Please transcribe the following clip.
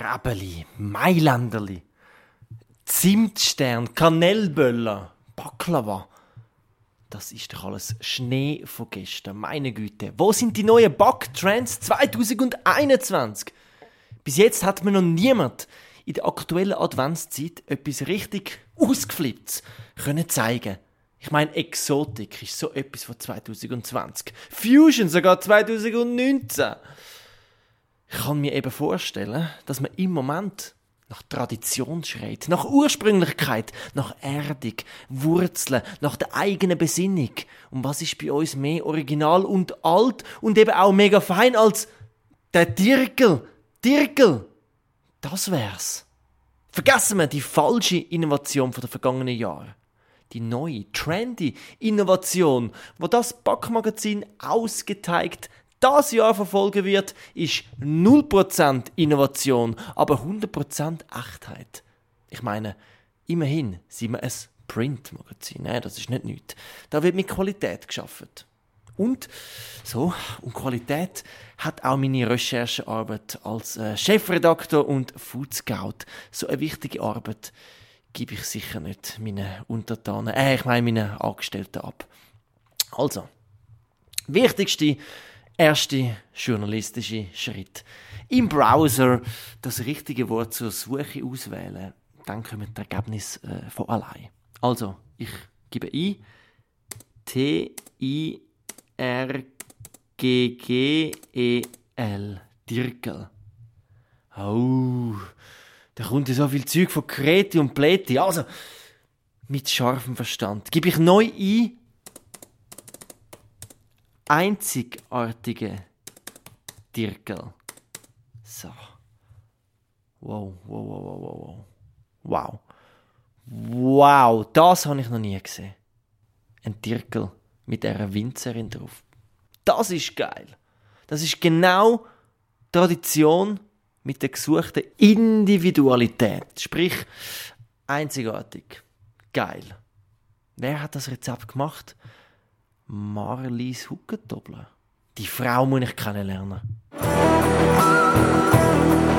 Gräbeli, Mailänderli, Zimtstern, Kanelböller, Baklava. Das ist doch alles Schnee von gestern. Meine Güte. Wo sind die neuen Backtrends 2021? Bis jetzt hat mir noch niemand in der aktuellen Adventszeit etwas richtig Ausgeflipptes können zeigen. Ich meine, Exotik ist so etwas von 2020. Fusion sogar 2019. Ich kann mir eben vorstellen, dass man im Moment nach Tradition schreit, nach Ursprünglichkeit, nach Erdung, Wurzeln, nach der eigenen Besinnung. Und was ist bei uns mehr original und alt und eben auch mega fein als der Dirkel? Dirkel! Das wär's. Vergessen wir die falsche Innovation der vergangenen Jahre. Die neue, trendy Innovation, wo das Backmagazin ausgeteigt das Jahr verfolgen wird, ist 0% Innovation, aber 100% Echtheit. Ich meine, immerhin sind wir ein Printmagazin. Das ist nicht nichts. Da wird mit Qualität geschaffen. Und Qualität hat auch meine Recherchearbeit als Chefredakteur und Food Scout. So eine wichtige Arbeit gebe ich sicher nicht meinen meinen Angestellten ab. Also, wichtigste erste journalistische Schritt. Im Browser das richtige Wort zur Suche auswählen. Dann kommen die Ergebnisse von allein. Also, ich gebe ein T-I-R-G-G-E-L. Dirkel. Oh, da kommt ja so viel Zeug von Kreti und Pleti. Also, mit scharfem Verstand gebe ich neu ein einzigartige Dirkel. So. Wow, das habe ich noch nie gesehen. Ein Dirkel mit einer Winzerin drauf. Das ist geil. Das ist genau Tradition mit der gesuchten Individualität. Sprich, einzigartig. Geil. Wer hat das Rezept gemacht? Marlies Huckentobler. Die Frau muss ich kennenlernen.